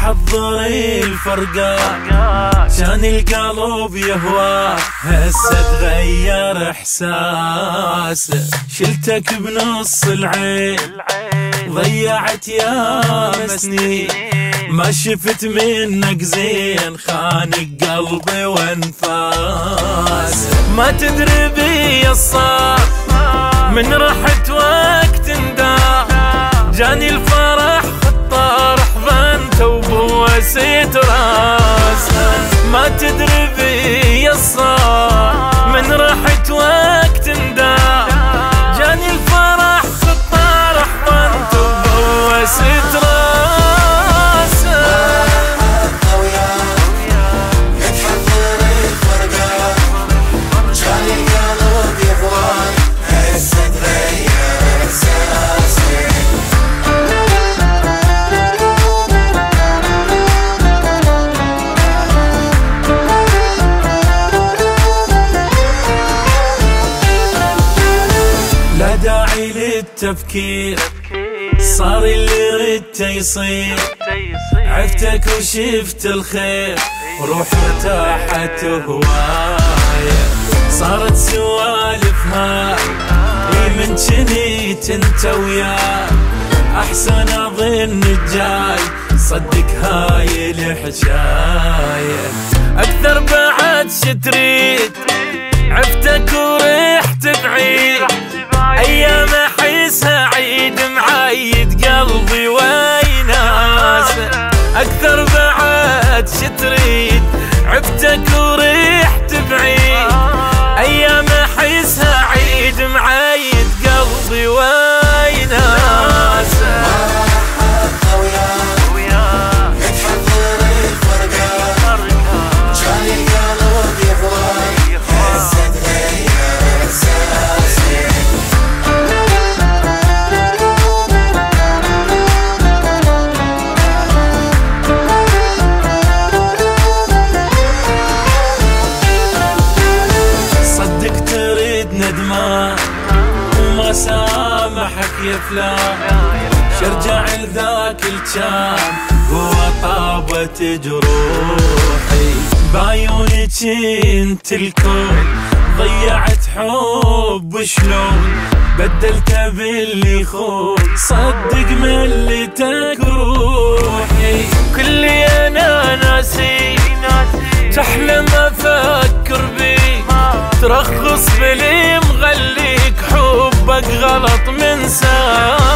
حضري الفرقة كان القلب يهوى، هسه تغير احساسه. شلتك بنص العين ضيعت يا سنين، ما شفت منك زين، خانق قلبي وانفاس. ما تدري بي الصار من رحت وقت انداع، جاني الفرح خطار حضنت وبوسيت راسه. ما تدري بي الصار من رحت وقت انداع، جاني الفرح خطار حضنت وبوسيت راسه. لا داعي للتفكير، صار اللي ردته يصير. عفتك وشفت الخير، روح ارتاحت هواية. صارت سوالفها من جنيت انت وياه، احسن اظن الجاي صدق هاي الحكاية. اكثر بعد شتريد عفتك ورحت بعيد، ايام احسها عيد معيد قلبي ويناسه. اكثر بعد شتريد عفتك ورحت بعيد، ايام احسها عيد معيد قلبي ويناسه. ندمان وما سامحك يا فلان، شرجع لذاك الجان هو طابت جروحي. بعيونك انت الكون ضيعت حب شلون، بدلته باللي يخون صدق ملتك روحي. كلي انا ناسي تحلم افكر بيك، ترخص بلي مغليك حبك غلط من ساعة.